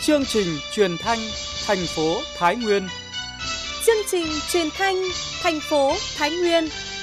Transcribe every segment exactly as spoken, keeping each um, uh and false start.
Chương trình truyền thanh thành phố Thái Nguyên. Chương trình truyền thanh thành phố Thái Nguyên.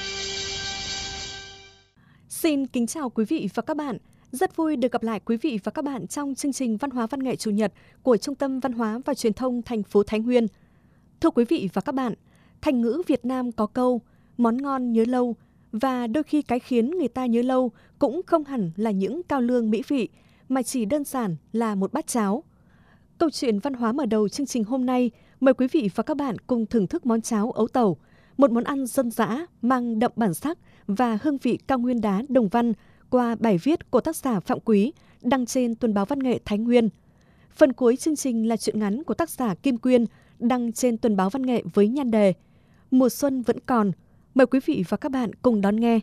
Xin kính chào quý vị và các bạn. Rất vui được gặp lại quý vị và các bạn trong chương trình Văn hóa Văn nghệ Chủ nhật của Trung tâm Văn hóa và Truyền thông thành phố Thái Nguyên. Thưa quý vị và các bạn, thành ngữ Việt Nam có câu món ngon nhớ lâu, và đôi khi cái khiến người ta nhớ lâu cũng không hẳn là những cao lương mỹ vị, mà chỉ đơn giản là một bát cháo. Câu chuyện văn hóa mở đầu chương trình hôm nay, mời quý vị và các bạn cùng thưởng thức món cháo ấu tẩu, một món ăn dân dã mang đậm bản sắc và hương vị cao nguyên đá Đồng Văn qua bài viết của tác giả Phạm Quý đăng trên Tuần báo Văn nghệ Thái Nguyên. Phần cuối chương trình là truyện ngắn của tác giả Kim Quyên đăng trên Tuần báo Văn nghệ với nhan đề Mùa xuân vẫn còn. Mời quý vị và các bạn cùng đón nghe.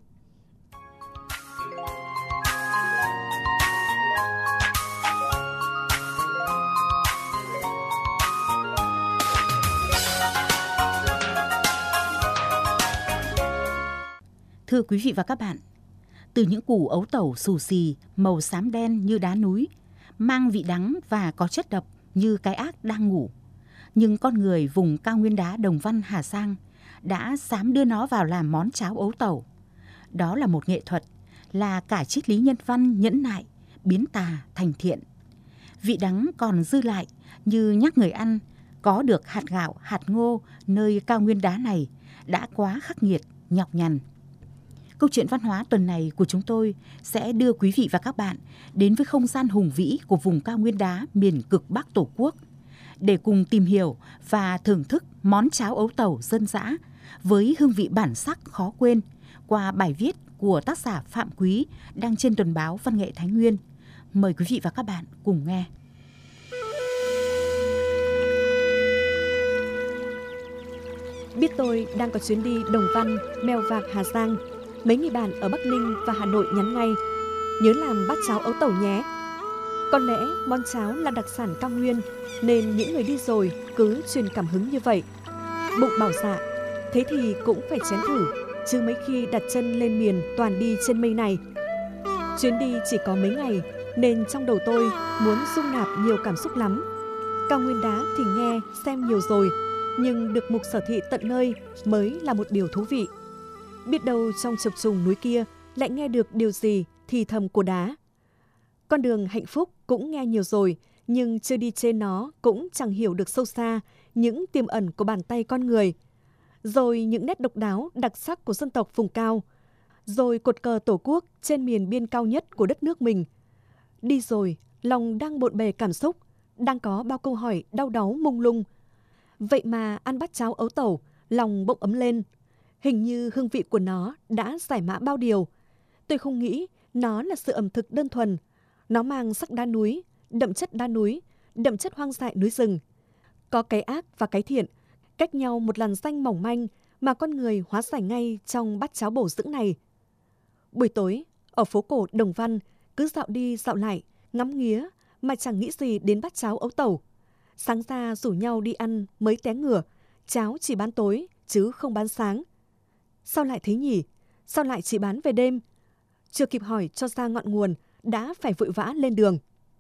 Thưa quý vị và các bạn, từ những củ ấu tẩu xù xì, màu xám đen như đá núi, mang vị đắng và có chất độc như cái ác đang ngủ, nhưng con người vùng cao nguyên đá Đồng Văn Hà Giang đã dám đưa nó vào làm món cháo ấu tẩu. Đó là một nghệ thuật, là cả triết lý nhân văn nhẫn nại, biến tà thành thiện. Vị đắng còn dư lại như nhắc người ăn có được hạt gạo, hạt ngô nơi cao nguyên đá này đã quá khắc nghiệt, nhọc nhằn. Câu chuyện văn hóa tuần này của chúng tôi sẽ đưa quý vị và các bạn đến với không gian hùng vĩ của vùng cao nguyên đá miền cực Bắc Tổ quốc, để cùng tìm hiểu và thưởng thức món cháo ấu tẩu dân dã với hương vị bản sắc khó quên qua bài viết của tác giả Phạm Quý đăng trên Tuần báo Văn nghệ Thái Nguyên. Mời quý vị và các bạn cùng nghe. Biết tôi đang có chuyến đi Đồng Văn, Mèo Vạc, Hà Giang, mấy người bạn ở Bắc Ninh và Hà Nội nhắn ngay: nhớ làm bát cháo ấu tẩu nhé. Có lẽ món cháo là đặc sản cao nguyên, nên những người đi rồi cứ truyền cảm hứng như vậy. Bụng bảo dạ, thế thì cũng phải chén thử, chứ mấy khi đặt chân lên miền toàn đi trên mây này. Chuyến đi chỉ có mấy ngày, nên trong đầu tôi muốn dung nạp nhiều cảm xúc lắm. Cao nguyên đá thì nghe, xem nhiều rồi, nhưng được mục sở thị tận nơi mới là một điều thú vị. Biết đâu trong chập trùng núi kia lại nghe được điều gì thì thầm của đá. Con đường hạnh phúc cũng nghe nhiều rồi, nhưng chưa đi trên nó cũng chẳng hiểu được sâu xa những tiềm ẩn của bàn tay con người. Rồi những nét độc đáo đặc sắc của dân tộc vùng cao. Rồi cột cờ Tổ quốc trên miền biên cao nhất của đất nước mình. Đi rồi, lòng đang bộn bề cảm xúc, đang có bao câu hỏi đau đáu mông lung. Vậy mà ăn bát cháo ấu tẩu, lòng bỗng ấm lên. Hình như hương vị của nó đã giải mã bao điều. Tôi không nghĩ nó là sự ẩm thực đơn thuần. Nó mang sắc đá núi, đậm chất đá núi, đậm chất hoang dại núi rừng. Có cái ác và cái thiện, cách nhau một làn ranh mỏng manh mà con người hóa giải ngay trong bát cháo bổ dưỡng này. Buổi tối, ở phố cổ Đồng Văn, cứ dạo đi dạo lại, ngắm nghía mà chẳng nghĩ gì đến bát cháo ấu tẩu. Sáng ra rủ nhau đi ăn mới té ngửa, cháo chỉ bán tối chứ không bán sáng. Sao lại thế nhỉ? Sao lại chỉ bán về đêm? Chưa kịp hỏi cho ra ngọn nguồn, đã phải vội vã lên đường.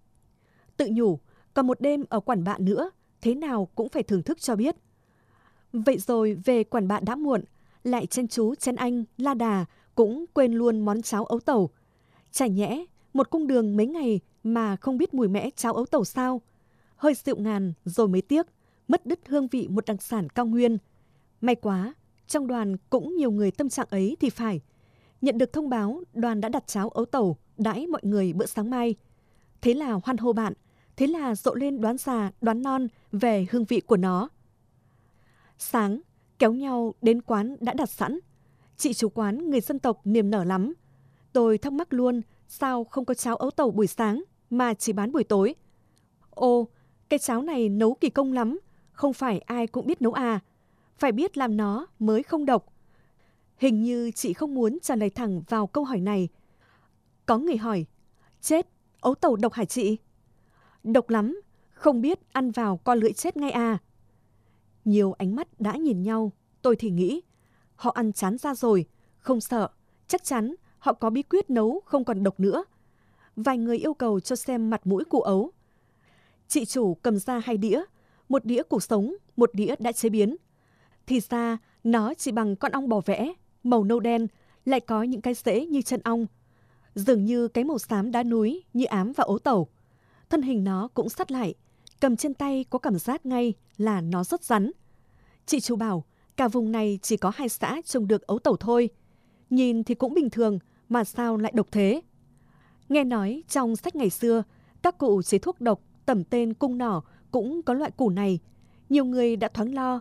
Tự nhủ, còn một đêm ở Quản Bạ nữa, thế nào cũng phải thưởng thức cho biết. Vậy rồi về Quản Bạ đã muộn, lại chen chú chen anh, la đà, cũng quên luôn món cháo ấu tẩu. Chả nhẽ, một cung đường mấy ngày mà không biết mùi mẽ cháo ấu tẩu sao? Hơi rượu ngàn rồi mới tiếc, mất đứt hương vị một đặc sản cao nguyên. May quá, trong đoàn cũng nhiều người tâm trạng ấy thì phải. Nhận được thông báo, đoàn đã đặt cháo ấu tẩu đãi mọi người bữa sáng mai. Thế là hoan hô bạn, thế là rộ lên đoán già, đoán non về hương vị của nó. Sáng, kéo nhau đến quán đã đặt sẵn. Chị chủ quán người dân tộc niềm nở lắm. Tôi thắc mắc luôn, sao không có cháo ấu tẩu buổi sáng mà chỉ bán buổi tối? Ồ, cái cháo này nấu kỳ công lắm, không phải ai cũng biết nấu à. Phải biết làm nó mới không độc. Hình như chị không muốn trả lời thẳng vào câu hỏi này. Có người hỏi, chết, ấu tẩu độc hả chị? Độc lắm, không biết ăn vào co lưỡi chết ngay à. Nhiều ánh mắt đã nhìn nhau, tôi thì nghĩ, họ ăn chán ra rồi, không sợ, chắc chắn họ có bí quyết nấu không còn độc nữa. Vài người yêu cầu cho xem mặt mũi cụ ấu. Chị chủ cầm ra hai đĩa, một đĩa củ sống, một đĩa đã chế biến. Thì ra nó chỉ bằng con ong bò vẽ, màu nâu đen, lại có những cái rễ như chân ong. Dường như cái màu xám đá núi như ám và ấu tẩu. Thân hình nó cũng sắt lại, cầm trên tay có cảm giác ngay là nó rất rắn. Chị chủ bảo cả vùng này chỉ có hai xã trồng được ấu tẩu thôi. Nhìn thì cũng bình thường mà sao lại độc thế. Nghe nói trong sách ngày xưa, các cụ chế thuốc độc tẩm tên cung nỏ cũng có loại củ này. Nhiều người đã thoáng lo.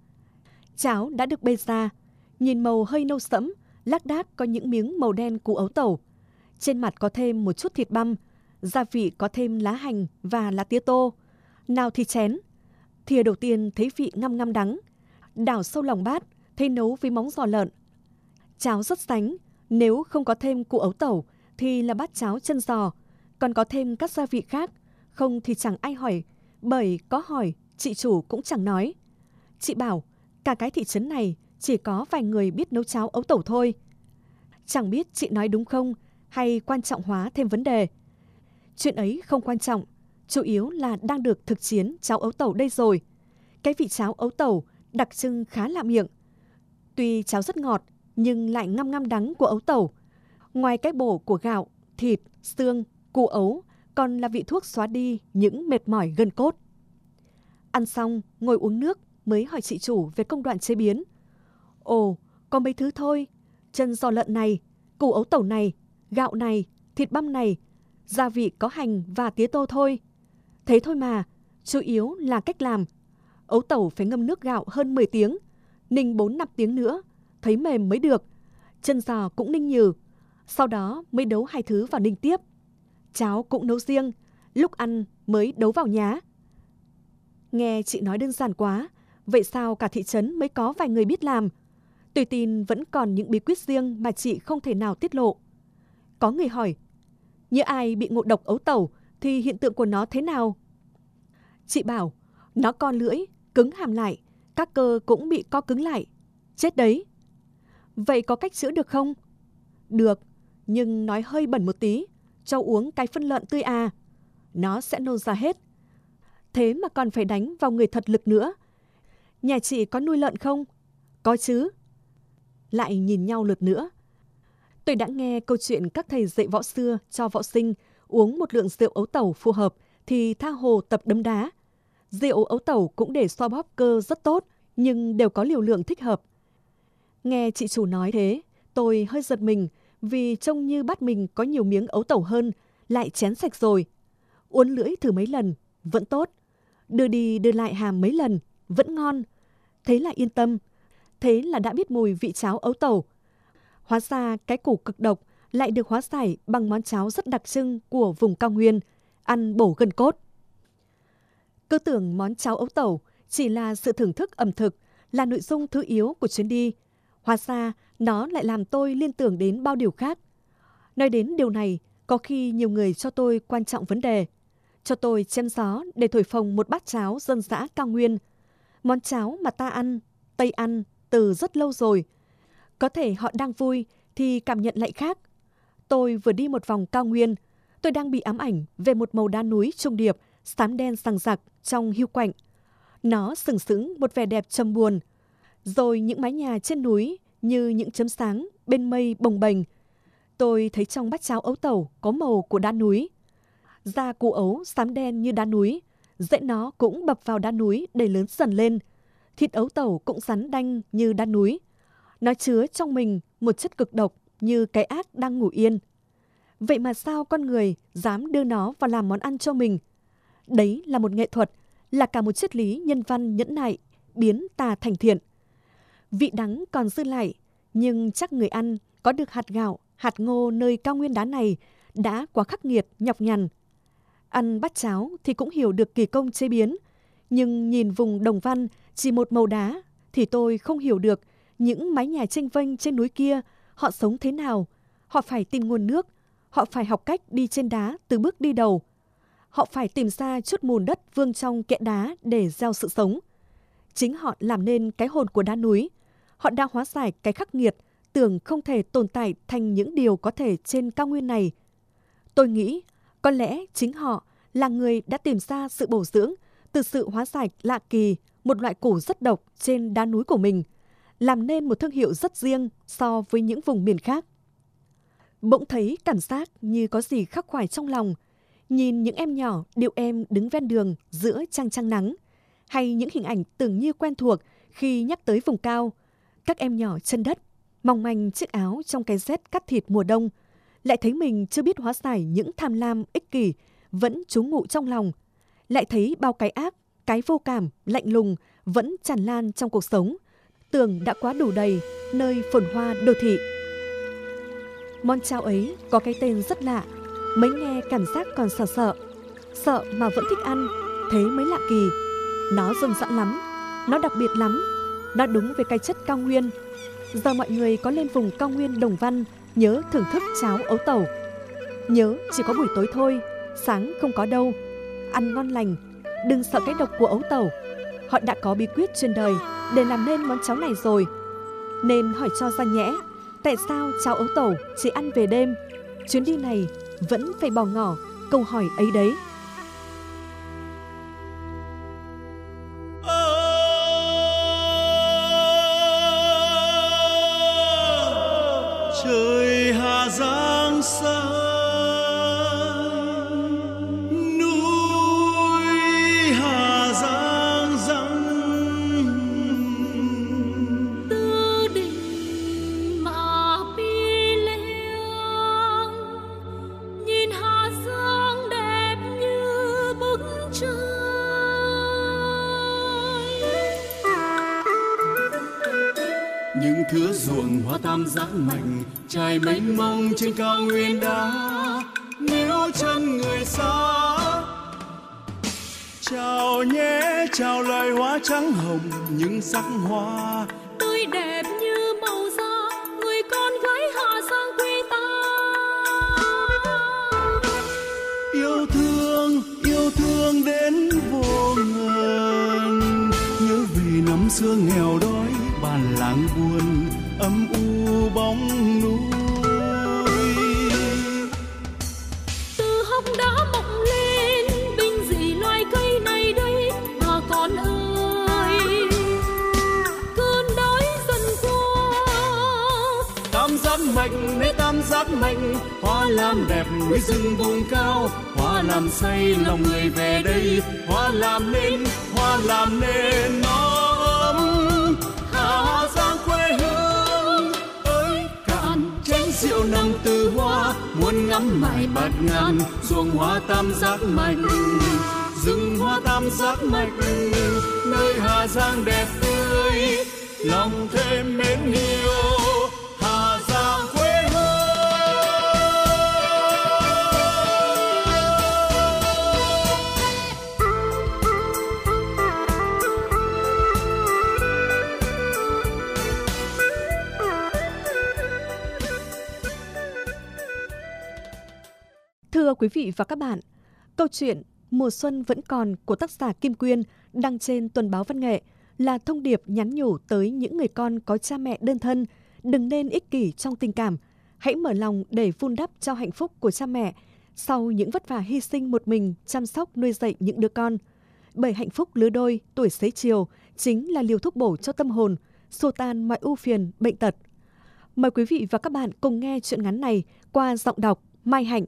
Cháo đã được bê ra, nhìn màu hơi nâu sẫm, lác đác có những miếng màu đen củ ấu tẩu. Trên mặt có thêm một chút thịt băm, gia vị có thêm lá hành và lá tía tô. Nào thì chén. Thìa đầu tiên thấy vị ngăm ngăm đắng. Đảo sâu lòng bát, thấy nấu với móng giò lợn. Cháo rất sánh, nếu không có thêm củ ấu tẩu thì là bát cháo chân giò, còn có thêm các gia vị khác, không thì chẳng ai hỏi, bởi có hỏi chị chủ cũng chẳng nói. Chị bảo cả cái thị trấn này chỉ có vài người biết nấu cháo ấu tẩu thôi. Chẳng biết chị nói đúng không hay quan trọng hóa thêm vấn đề. Chuyện ấy không quan trọng, chủ yếu là đang được thực chiến cháo ấu tẩu đây rồi. Cái vị cháo ấu tẩu đặc trưng khá lạ miệng. Tuy cháo rất ngọt nhưng lại ngăm ngăm đắng của ấu tẩu. Ngoài cái bổ của gạo, thịt, xương, củ ấu còn là vị thuốc xóa đi những mệt mỏi gân cốt. Ăn xong, ngồi uống nước mới hỏi chị chủ về công đoạn chế biến. Ồ, có mấy thứ thôi. Chân giò lợn này, củ ấu tẩu này, gạo này, thịt băm này, gia vị có hành và tía tô thôi. Thế thôi mà, chủ yếu là cách làm. Ấu tẩu phải ngâm nước gạo hơn mười tiếng, ninh bốn năm tiếng nữa, thấy mềm mới được. Chân giò cũng ninh nhừ, sau đó mới đấu hai thứ vào ninh tiếp. Cháo cũng nấu riêng, lúc ăn mới đấu vào nhá. Nghe chị nói đơn giản quá, vậy sao cả thị trấn mới có vài người biết làm? Tôi tin vẫn còn những bí quyết riêng mà chị không thể nào tiết lộ. Có người hỏi, như ai bị ngộ độc ấu tẩu thì hiện tượng của nó thế nào? Chị bảo, nó co lưỡi, cứng hàm lại, các cơ cũng bị co cứng lại. Chết đấy. Vậy có cách chữa được không? Được, nhưng nói hơi bẩn một tí, cho uống cái phân lợn tươi à. Nó sẽ nôn ra hết. Thế mà còn phải đánh vào người thật lực nữa. Nhà chị có nuôi lợn không? Có chứ. Lại nhìn nhau lượt nữa. Tôi đã nghe câu chuyện các thầy dạy võ xưa cho võ sinh uống một lượng rượu ấu tẩu phù hợp thì tha hồ tập đấm đá. Rượu ấu tẩu cũng để xoa bóp cơ rất tốt, nhưng đều có liều lượng thích hợp. Nghe chị chủ nói thế, tôi hơi giật mình vì trông như bát mình có nhiều miếng ấu tẩu hơn, lại chén sạch rồi. Uốn lưỡi thử mấy lần, vẫn tốt. Đưa đi đưa lại hàm mấy lần, vẫn ngon. Thế là yên tâm. Thế là đã biết mùi vị cháo ấu tẩu. Hóa ra cái củ cực độc lại được hóa giải bằng món cháo rất đặc trưng của vùng cao nguyên, ăn bổ gân cốt. Cứ tưởng món cháo ấu tẩu chỉ là sự thưởng thức ẩm thực, là nội dung thứ yếu của chuyến đi. Hóa ra nó lại làm tôi liên tưởng đến bao điều khác. Nói đến điều này, có khi nhiều người cho tôi quan trọng vấn đề. Cho tôi chém gió để thổi phồng một bát cháo dân dã cao nguyên. Món cháo mà ta ăn, Tây ăn từ rất lâu rồi. Có thể họ đang vui thì cảm nhận lại khác. Tôi vừa đi một vòng cao nguyên, tôi đang bị ám ảnh về một màu đá núi trung điệp, xám đen rằng rặc trong hiu quạnh. Nó sừng sững một vẻ đẹp trầm buồn. Rồi những mái nhà trên núi như những chấm sáng bên mây bồng bềnh. Tôi thấy trong bát cháo ấu tẩu có màu của đá núi. Da củ ấu xám đen như đá núi, rễ nó cũng bập vào đá núi để lớn dần lên. Thịt ấu tẩu cũng rắn đanh như đá núi. Nó chứa trong mình một chất cực độc như cái ác đang ngủ yên. Vậy mà sao con người dám đưa nó vào làm món ăn cho mình? Đấy là một nghệ thuật, là cả một triết lý nhân văn nhẫn nại, biến tà thành thiện. Vị đắng còn dư lại, nhưng chắc người ăn có được hạt gạo, hạt ngô nơi cao nguyên đá này đã quá khắc nghiệt, nhọc nhằn. Ăn bát cháo thì cũng hiểu được kỳ công chế biến, nhưng nhìn vùng Đồng Văn chỉ một màu đá thì tôi không hiểu được những mái nhà chênh vênh trên núi kia họ sống thế nào. Họ phải tìm nguồn nước, họ phải học cách đi trên đá từ bước đi đầu. Họ phải tìm ra chút mùn đất vương trong kẽ đá để gieo sự sống. Chính họ làm nên cái hồn của đá núi. Họ đã hóa giải cái khắc nghiệt, tưởng không thể tồn tại thành những điều có thể trên cao nguyên này. Tôi nghĩ có lẽ chính họ là người đã tìm ra sự bổ dưỡng từ sự hóa giải lạ kỳ một loại củ rất độc trên đá núi của mình, làm nên một thương hiệu rất riêng so với những vùng miền khác. Bỗng thấy cảm giác như có gì khắc khoải trong lòng, nhìn những em nhỏ điệu em đứng ven đường giữa trăng trăng nắng, hay những hình ảnh tưởng như quen thuộc khi nhắc tới vùng cao, các em nhỏ chân đất, mong manh chiếc áo trong cái rét cắt thịt mùa đông, lại thấy mình chưa biết hóa giải những tham lam ích kỷ vẫn trú ngụ trong lòng, lại thấy bao cái ác, cái vô cảm, lạnh lùng vẫn tràn lan trong cuộc sống, tưởng đã quá đủ đầy nơi phồn hoa đô thị. Món cháo ấy có cái tên rất lạ, mới nghe cảm giác còn sợ sợ, sợ mà vẫn thích ăn, thế mới lạ kỳ. Nó rừng rợn lắm, nó đặc biệt lắm, nó đúng với cái chất cao nguyên. Giờ mọi người có lên vùng cao nguyên Đồng Văn, nhớ thưởng thức cháo ấu tẩu. Nhớ chỉ có buổi tối thôi, sáng không có đâu. Ăn ngon lành, đừng sợ cái độc của ấu tẩu. Họ đã có bí quyết trên đời để làm nên món cháo này rồi. Nên hỏi cho ra nhẽ, tại sao cháo ấu tẩu chỉ ăn về đêm? Chuyến đi này vẫn phải bỏ ngỏ câu hỏi ấy đấy. Trời Hà Giang xa, núi Hà Giang răng, tư đình mà pi liang, nhìn Hà Giang đẹp như bức tranh. Những thửa ruộng hoa tam giác mạch trải mênh mông trên cao nguyên đá, níu chân người xa. Chào nhé, chào loài hoa trắng hồng, những sắc hoa Tươi đẹp như màu da người con gái Hà Giang quê ta. yêu thương, yêu thương đến vô ngần. Nhớ về năm xưa nghèo đói, bản làng buồn âm u bóng núi. Từ hốc đá mọc lên bình dị loài cây này đây bà con ơi, cơn đói dần qua. Tam giác mạch nơi tam giác mạch, hoa làm đẹp núi rừng vùng cao, hoa làm say lòng người về đây, hoa làm nên, hoa làm nên nó ấm. Hà Giang quê hương ơi cạn chén rượu nồng từ hoa, muốn ngắm mải bạt ngàn ruộng hoa tam giác mạch, rừng hoa tam giác mạch, nơi Hà Giang đẹp tươi, lòng thêm mến yêu Hà Giang quê hương. Thưa quý vị và các bạn, câu chuyện Mùa xuân vẫn còn của tác giả Kim Quyên đăng trên Tuần báo Văn nghệ là thông điệp nhắn nhủ tới những người con có cha mẹ đơn thân, đừng nên ích kỷ trong tình cảm, hãy mở lòng để vun đắp cho hạnh phúc của cha mẹ sau những vất vả hy sinh một mình chăm sóc nuôi dạy những đứa con. Bởi hạnh phúc lứa đôi tuổi xế chiều chính là liều thuốc bổ cho tâm hồn, xua tan mọi ưu phiền bệnh tật. Mời quý vị và các bạn cùng nghe chuyện ngắn này qua giọng đọc Mai Hạnh.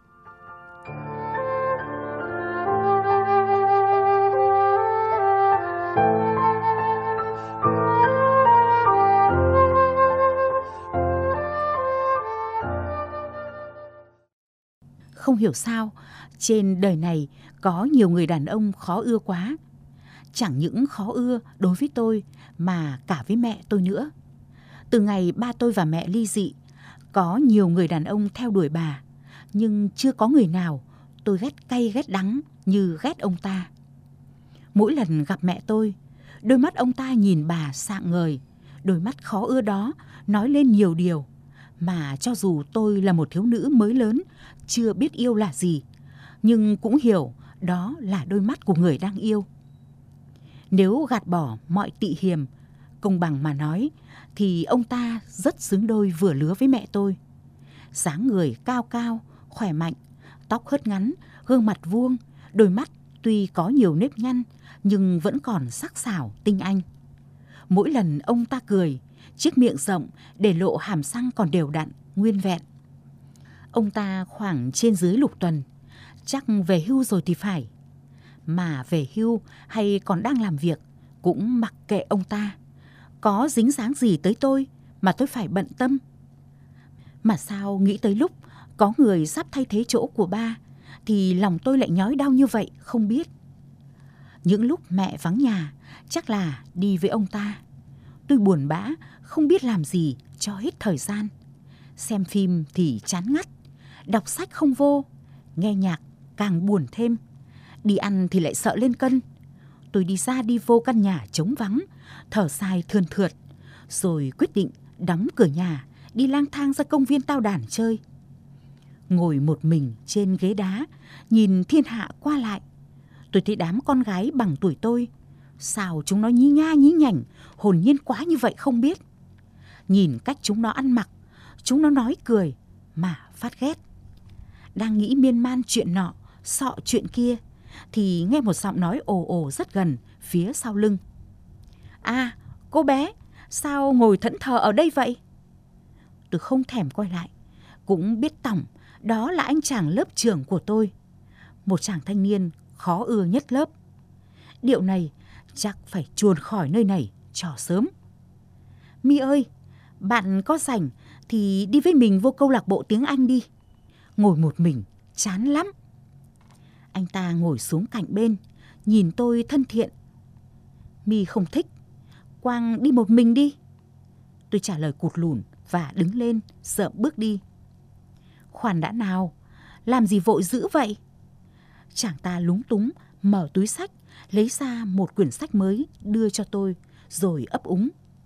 Không hiểu sao, trên đời này có nhiều người đàn ông khó ưa quá. Chẳng những khó ưa đối với tôi mà cả với mẹ tôi nữa. Từ ngày ba tôi và mẹ ly dị, có nhiều người đàn ông theo đuổi bà, nhưng chưa có người nào tôi ghét cay ghét đắng như ghét ông ta. Mỗi lần gặp mẹ tôi, đôi mắt ông ta nhìn bà sạng ngời, đôi mắt khó ưa đó nói lên nhiều điều mà cho dù tôi là một thiếu nữ mới lớn, chưa biết yêu là gì, nhưng cũng hiểu đó là đôi mắt của người đang yêu. Nếu gạt bỏ mọi tị hiềm, công bằng mà nói, thì ông ta rất xứng đôi vừa lứa với mẹ tôi. Dáng người cao cao, khỏe mạnh, tóc hớt ngắn, gương mặt vuông, Đôi mắt tuy có nhiều nếp nhăn nhưng vẫn còn sắc sảo tinh anh. Mỗi lần ông ta cười, chiếc miệng rộng để lộ hàm răng còn đều đặn, nguyên vẹn. Ông ta khoảng trên dưới lục tuần, chắc về hưu rồi thì phải. Mà về hưu hay còn đang làm việc cũng mặc kệ ông ta. Có dính dáng gì tới tôi mà tôi phải bận tâm. Mà sao nghĩ tới lúc có người sắp thay thế chỗ của ba thì lòng tôi lại nhói đau như vậy không biết. Những lúc mẹ vắng nhà chắc là đi với ông ta. Tôi buồn bã không biết làm gì cho hết thời gian. Xem phim thì chán ngắt, đọc sách không vô, nghe nhạc càng buồn thêm. Đi ăn thì lại sợ lên cân. Tôi đi ra đi vô căn nhà trống vắng, thở dài thườn thượt, rồi quyết định đóng cửa nhà, đi lang thang ra công viên tao đàn chơi. Ngồi một mình trên ghế đá, nhìn thiên hạ qua lại, tôi thấy đám con gái bằng tuổi tôi, sao chúng nó nhí nha nhí nhảnh, hồn nhiên quá như vậy không biết. Nhìn cách chúng nó ăn mặc, chúng nó nói cười mà phát ghét. Đang nghĩ miên man chuyện nọ, sọ chuyện kia, thì nghe một giọng nói ồ ồ rất gần phía sau lưng. À, cô bé, sao ngồi thẫn thờ ở đây vậy? Tôi không thèm quay lại, cũng biết tỏng đó là anh chàng lớp trưởng của tôi, một chàng thanh niên khó ưa nhất lớp. Điệu này chắc phải chuồn khỏi nơi này cho sớm. My ơi, bạn có rảnh thì đi với mình vô câu lạc bộ tiếng Anh đi. Ngồi một mình chán lắm. Anh ta ngồi xuống cạnh bên, nhìn tôi thân thiện. My không thích, Quang đi một mình đi. Tôi trả lời cụt lủn và đứng lên sợ bước đi. Khoan đã nào, làm gì vội dữ vậy? Chàng ta lúng túng mở túi sách, lấy ra một quyển sách mới đưa cho tôi, rồi ấp úng.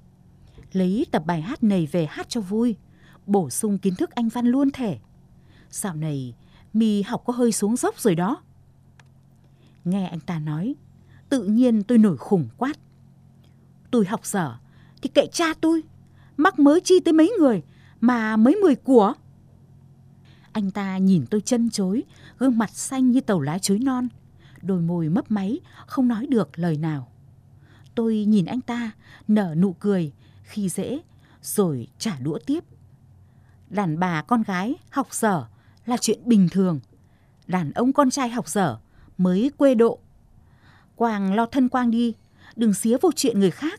Lấy tập bài hát này về hát cho vui, bổ sung kiến thức Anh văn luôn thể. Dạo này My học có hơi xuống dốc rồi đó. Nghe anh ta nói, tự nhiên tôi nổi khùng quát. Tôi học dở thì kệ cha tôi, mắc mới chi tới mấy người mà mấy mười của. Anh ta nhìn tôi chân chối, gương mặt xanh như tàu lá chuối non, đôi môi mấp máy, không nói được lời nào. Tôi nhìn anh ta nở nụ cười khi dễ, rồi trả đũa tiếp. Đàn bà con gái học dở là chuyện bình thường, đàn ông con trai học dở mới quê độ. Quang lo thân Quang đi, đừng xía vô chuyện người khác.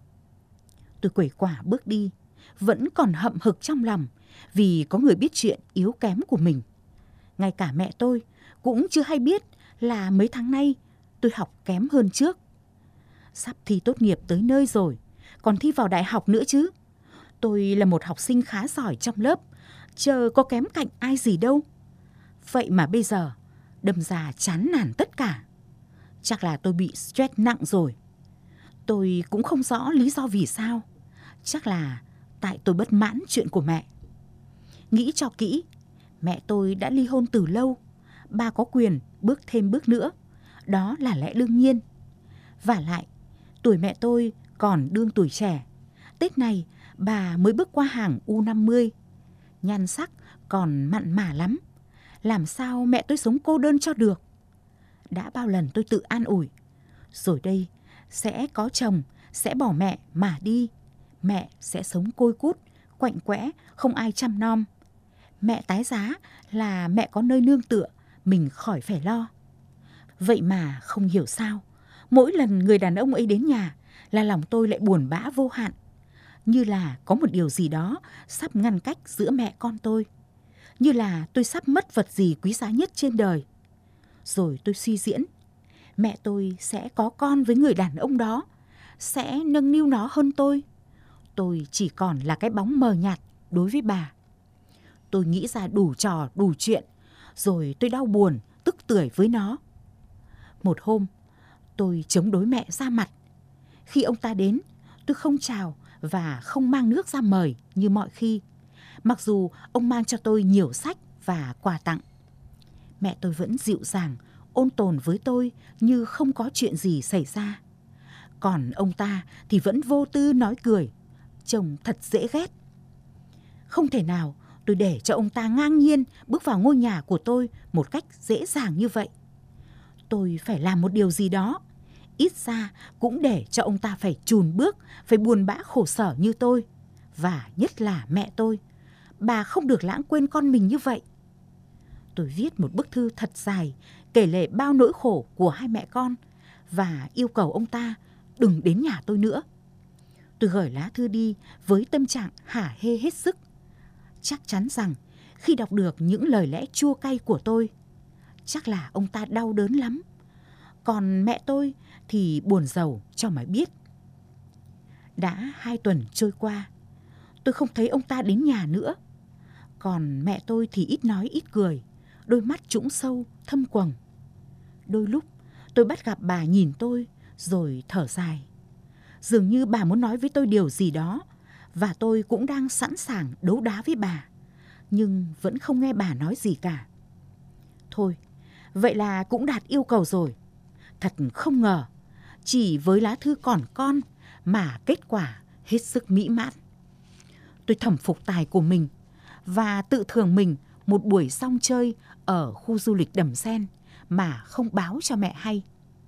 Tôi quẩy quả bước đi, vẫn còn hậm hực trong lòng vì có người biết chuyện yếu kém của mình. Ngay cả mẹ tôi cũng chưa hay biết là mấy tháng nay tôi học kém hơn trước. Sắp thi tốt nghiệp tới nơi rồi, còn thi vào đại học nữa chứ. Tôi là một học sinh khá giỏi trong lớp, chờ có kém cạnh ai gì đâu. Vậy mà bây giờ đâm ra chán nản tất cả. Chắc là tôi bị stress nặng rồi. Tôi cũng không rõ lý do vì sao. Chắc là tại tôi bất mãn chuyện của mẹ. Nghĩ cho kỹ, mẹ tôi đã ly hôn từ lâu. Bà có quyền bước thêm bước nữa, đó là lẽ đương nhiên. Vả lại, tuổi mẹ tôi còn đương tuổi trẻ. Tết này bà mới bước qua hàng u năm mươi. Nhan sắc còn mặn mà lắm. Làm sao mẹ tôi sống cô đơn cho được? Đã bao lần tôi tự an ủi, rồi đây sẽ có chồng, sẽ bỏ mẹ mà đi. Mẹ sẽ sống côi cút, quạnh quẽ, không ai chăm nom. Mẹ tái giá là mẹ có nơi nương tựa, mình khỏi phải lo. Vậy mà không hiểu sao, mỗi lần người đàn ông ấy đến nhà là lòng tôi lại buồn bã vô hạn. Như là có một điều gì đó sắp ngăn cách giữa mẹ con tôi. Như là tôi sắp mất vật gì quý giá nhất trên đời. Rồi tôi suy diễn, mẹ tôi sẽ có con với người đàn ông đó, sẽ nâng niu nó hơn tôi. Tôi chỉ còn là cái bóng mờ nhạt đối với bà. Tôi nghĩ ra đủ trò, đủ chuyện, rồi tôi đau buồn, tức tưởi với nó. Một hôm, tôi chống đối mẹ ra mặt. Khi ông ta đến, tôi không chào và không mang nước ra mời như mọi khi, mặc dù ông mang cho tôi nhiều sách và quà tặng. Mẹ tôi vẫn dịu dàng, ôn tồn với tôi như không có chuyện gì xảy ra. Còn ông ta thì vẫn vô tư nói cười, trông thật dễ ghét. Không thể nào tôi để cho ông ta ngang nhiên bước vào ngôi nhà của tôi một cách dễ dàng như vậy. Tôi phải làm một điều gì đó, ít ra cũng để cho ông ta phải chùn bước, phải buồn bã khổ sở như tôi. Và nhất là mẹ tôi, bà không được lãng quên con mình như vậy. Tôi viết một bức thư thật dài, kể lể bao nỗi khổ của hai mẹ con và yêu cầu ông ta đừng đến nhà tôi nữa. Tôi gửi lá thư đi với tâm trạng hả hê hết sức, chắc chắn rằng khi đọc được những lời lẽ chua cay của tôi, chắc là ông ta đau đớn lắm. Còn mẹ tôi thì buồn rầu cho mà biết. Đã hai tuần trôi qua, tôi không thấy ông ta đến nhà nữa. Còn mẹ tôi thì ít nói ít cười, đôi mắt trũng sâu, thâm quầng. Đôi lúc tôi bắt gặp bà nhìn tôi rồi thở dài. Dường như bà muốn nói với tôi điều gì đó, và tôi cũng đang sẵn sàng đấu đá với bà, nhưng vẫn không nghe bà nói gì cả. Thôi, vậy là cũng đạt yêu cầu rồi. Thật không ngờ, chỉ với lá thư còn con mà kết quả hết sức mỹ mãn. Tôi thầm phục tài của mình và tự thưởng mình một buổi song chơi ở khu du lịch Đầm Sen mà không báo cho mẹ hay.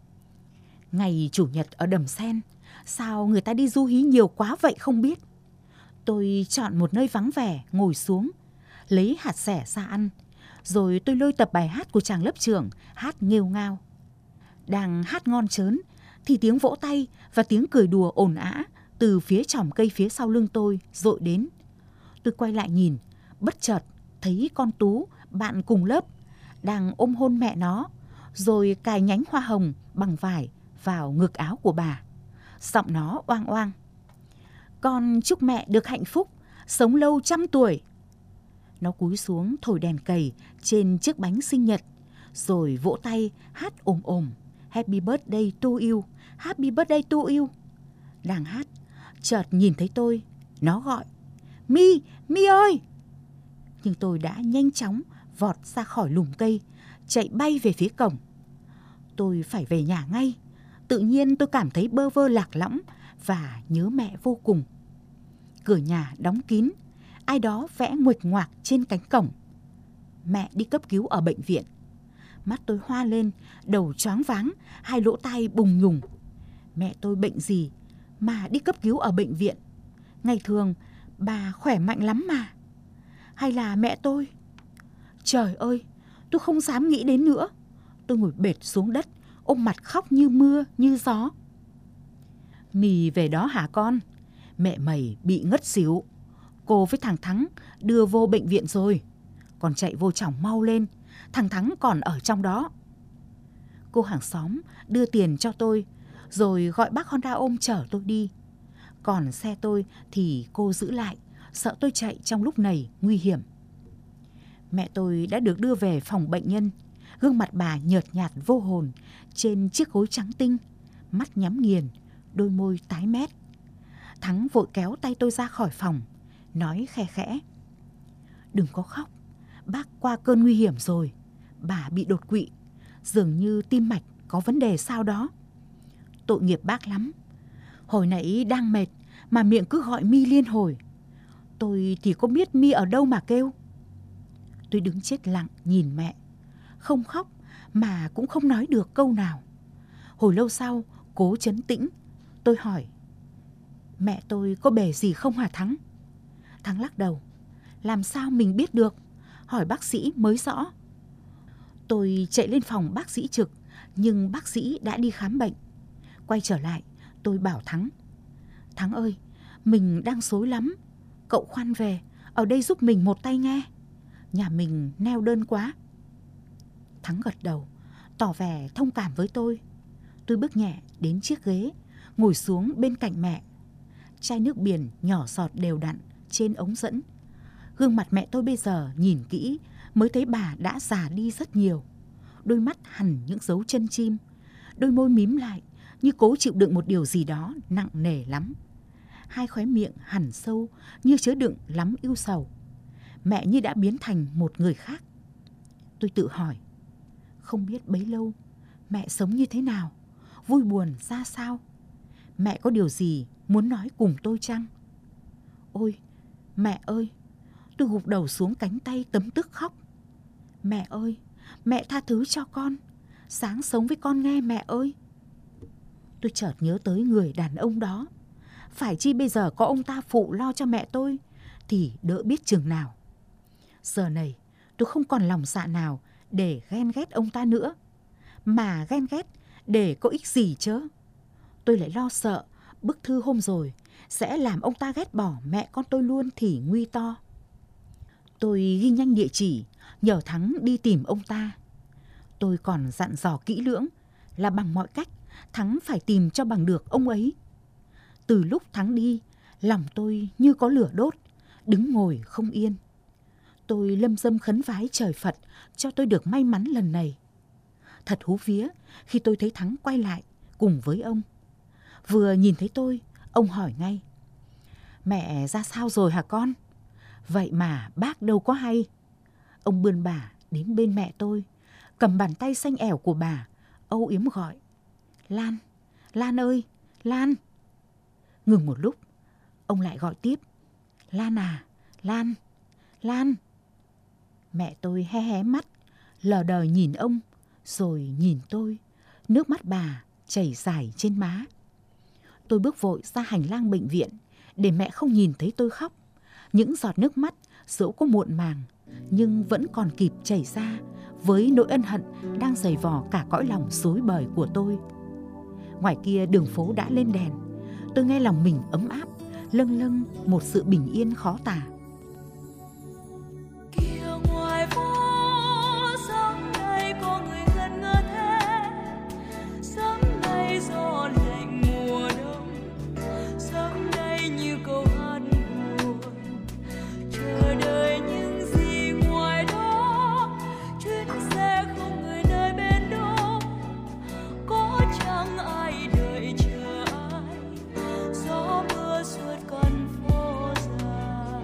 Ngày Chủ nhật ở Đầm Sen, sao người ta đi du hí nhiều quá vậy không biết. Tôi chọn một nơi vắng vẻ ngồi xuống, lấy hạt xẻ ra ăn, rồi tôi lôi tập bài hát của chàng lớp trưởng hát nghêu ngao. Đang hát ngon chớn thì tiếng vỗ tay và tiếng cười đùa ồn ào từ phía chòm cây phía sau lưng tôi dội đến. Tôi quay lại nhìn, bất chợt thấy con Tú, bạn cùng lớp, đang ôm hôn mẹ nó, rồi cài nhánh hoa hồng bằng vải vào ngực áo của bà. Giọng nó oang oang: "Con chúc mẹ được hạnh phúc, sống lâu trăm tuổi." Nó cúi xuống thổi đèn cầy trên chiếc bánh sinh nhật, rồi vỗ tay hát ồm ồm: "Happy birthday to you, happy birthday to you." Đang hát, chợt nhìn thấy tôi, nó gọi: "Mi, Mi ơi!" Nhưng tôi đã nhanh chóng vọt ra khỏi lùm cây, chạy bay về phía cổng. Tôi phải về nhà ngay. Tự nhiên tôi cảm thấy bơ vơ lạc lõng và nhớ mẹ vô cùng. Cửa nhà đóng kín, ai đó vẽ nguệch ngoạc trên cánh cổng: "Mẹ đi cấp cứu ở bệnh viện." Mắt tôi hoa lên, đầu choáng váng, hai lỗ tai bùng nhùng. Mẹ tôi bệnh gì mà đi cấp cứu ở bệnh viện? Ngày thường bà khỏe mạnh lắm mà. Hay là mẹ tôi? Trời ơi, tôi không dám nghĩ đến nữa. Tôi ngồi bệt xuống đất, ôm mặt khóc như mưa, như gió. "Mì về đó hả con? Mẹ mày bị ngất xỉu. Cô với thằng Thắng đưa vô bệnh viện rồi. Con chạy vô chóng mau lên, thằng Thắng còn ở trong đó." Cô hàng xóm đưa tiền cho tôi, rồi gọi bác Honda ôm chở tôi đi. Còn xe tôi thì cô giữ lại, sợ tôi chạy trong lúc này nguy hiểm. Mẹ tôi đã được đưa về phòng bệnh nhân. Gương mặt bà nhợt nhạt vô hồn trên chiếc gối trắng tinh, mắt nhắm nghiền, đôi môi tái mét. Thắng vội kéo tay tôi ra khỏi phòng, nói khe khẽ: "Đừng có khóc, bác qua cơn nguy hiểm rồi. Bà bị đột quỵ, dường như tim mạch có vấn đề sao đó. Tội nghiệp bác lắm. Hồi nãy đang mệt mà miệng cứ gọi Mi liên hồi. Tôi thì có biết Mi ở đâu mà kêu." Tôi đứng chết lặng nhìn mẹ, không khóc mà cũng không nói được câu nào. Hồi lâu sau, cố trấn tĩnh, tôi hỏi: "Mẹ tôi có bề gì không hả Thắng?" Thắng lắc đầu: "Làm sao mình biết được, hỏi bác sĩ mới rõ." Tôi chạy lên phòng bác sĩ trực, nhưng bác sĩ đã đi khám bệnh. Quay trở lại, tôi bảo Thắng: "Thắng ơi, mình đang rối lắm. Cậu khoan về, ở đây giúp mình một tay nghe. Nhà mình neo đơn quá." Thắng gật đầu, tỏ vẻ thông cảm với tôi. Tôi bước nhẹ đến chiếc ghế, ngồi xuống bên cạnh mẹ. Chai nước biển nhỏ giọt đều đặn trên ống dẫn. Gương mặt mẹ tôi bây giờ nhìn kỹ mới thấy bà đã già đi rất nhiều. Đôi mắt hằn những dấu chân chim, đôi môi mím lại như cố chịu đựng một điều gì đó nặng nề lắm. Hai khóe miệng hằn sâu như chứa đựng lắm ưu sầu. Mẹ như đã biến thành một người khác. Tôi tự hỏi, không biết bấy lâu mẹ sống như thế nào, vui buồn ra sao? Mẹ có điều gì muốn nói cùng tôi chăng? Ôi, mẹ ơi! Tôi gục đầu xuống cánh tay tấm tức khóc. Mẹ ơi, mẹ tha thứ cho con. sáng sống với con nghe mẹ ơi. Tôi chợt nhớ tới người đàn ông đó. Phải chi bây giờ có ông ta phụ lo cho mẹ tôi thì đỡ biết chừng nào. Giờ này tôi không còn lòng dạ nào để ghen ghét ông ta nữa. Mà ghen ghét để có ích gì chớ. Tôi lại lo sợ bức thư hôm rồi sẽ làm ông ta ghét bỏ mẹ con tôi luôn thì nguy to. Tôi ghi nhanh địa chỉ, nhờ Thắng đi tìm ông ta. Tôi còn dặn dò kỹ lưỡng là bằng mọi cách Thắng phải tìm cho bằng được ông ấy. Từ lúc Thắng đi, lòng tôi như có lửa đốt, đứng ngồi không yên. Tôi lâm dâm khấn vái trời Phật cho tôi được may mắn lần này. Thật hú vía khi tôi thấy Thắng quay lại cùng với ông. Vừa nhìn thấy tôi, ông hỏi ngay: "Mẹ ra sao rồi hả con?" Vậy mà bác đâu có hay. Ông bươn bà đến bên mẹ tôi, cầm bàn tay xanh ẻo của bà, âu yếm gọi: "Lan, Lan ơi, Lan." Ngừng một lúc, ông lại gọi tiếp: "Lan à, Lan, Lan." Mẹ tôi hé hé mắt, lờ đờ nhìn ông, rồi nhìn tôi, nước mắt bà chảy dài trên má. Tôi bước vội ra hành lang bệnh viện để mẹ không nhìn thấy tôi khóc. Những giọt nước mắt dẫu có muộn màng nhưng vẫn còn kịp chảy ra với nỗi ân hận đang dày vò cả cõi lòng rối bời của tôi. Ngoài kia đường phố đã lên đèn. Tôi nghe lòng mình ấm áp, lâng lâng một sự bình yên khó tả. Kia ngoài phố sớm nay có người ngân ngơ thế, sớm nay gió lạnh mùa đông, sớm nay như câu hát buồn, chờ đợi những gì ngoài đó, chuyến xe không người nơi bên đó, có chẳng ai đợi chờ ai, gió mưa suốt con phố dài.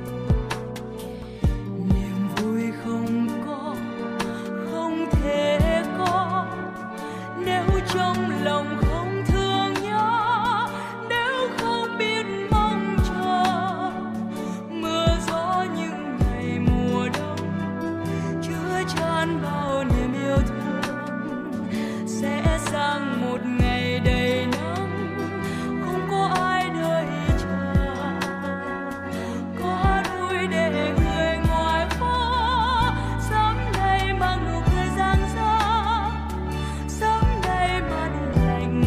Niềm vui không có, không thể có, nếu trong lòng không thương nhớ, nếu không biết mong chờ. Mưa gió những ngày mùa đông chứa chan bao niềm yêu thương, sẽ sang một ngày đầy nắng, không có ai đợi chờ. Có đôi để người ngoài phố sớm nay mang nụ cười rạng rỡ, sớm nay màn lạnh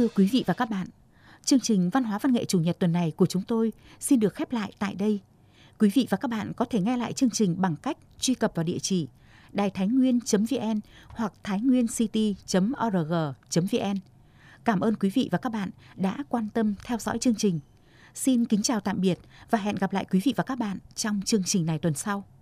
Thưa quý vị và các bạn, chương trình Văn hóa Văn nghệ Chủ nhật tuần này của chúng tôi xin được khép lại tại đây. Quý vị và các bạn có thể nghe lại chương trình bằng cách truy cập vào địa chỉ đài thái nguyên chấm vn hoặc thái nguyên city chấm org chấm vn. Cảm ơn quý vị và các bạn đã quan tâm theo dõi chương trình. Xin kính chào tạm biệt và hẹn gặp lại quý vị và các bạn trong chương trình này tuần sau.